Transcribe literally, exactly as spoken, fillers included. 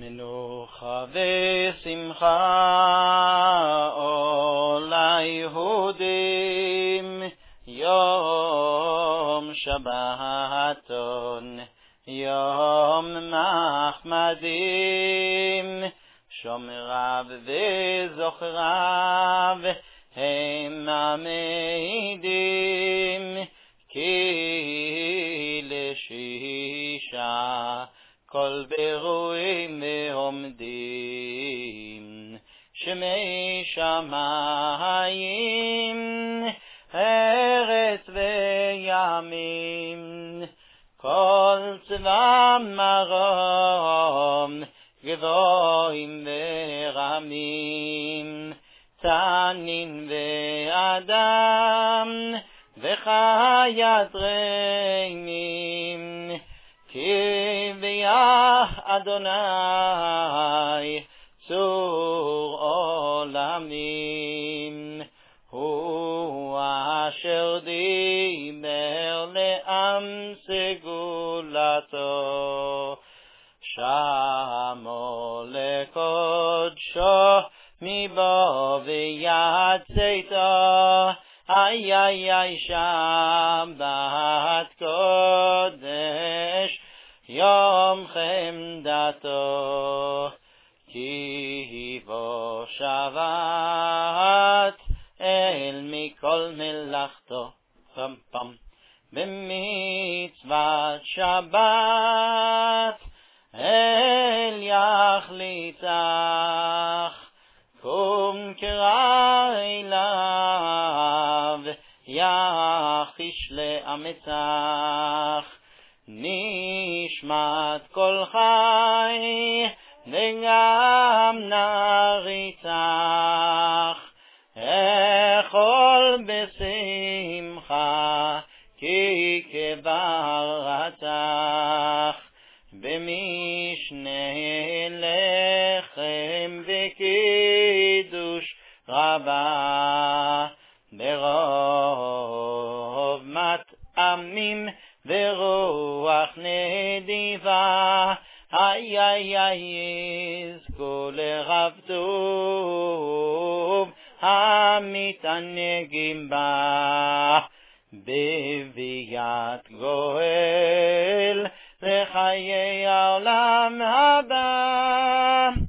מנוחה ושמחה all היהודים יום שבתון יום מחמדים שומריו וזוכריו הם המעידים כי לשישה כל ברואים ועומדים שמי שמיים ארץ וימים כל צבא מרום גבוהים ורמים תנין ואדם וחיית רעים כי ביה אדוני צור עולמים הוא אשר דיבר לעם סגולתו שמו לקודשו מבוא ויצאתו איי איי איי שבת קודש יום חמדתו כי בו שבת אל מכל מלאכתו פם פם במצוות שבת אל יחליטך קום קרא אליו יחיש לאמצך נשמת כל חי וגם נריצך אכול בשמחה כי קברתך במשנה לחם וקידוש רבה ברוב מטעמים ורוח נדיבה איי איי איי יזכו לרב טוב המתענגים בה בביאת גואל לחיי העולם הבא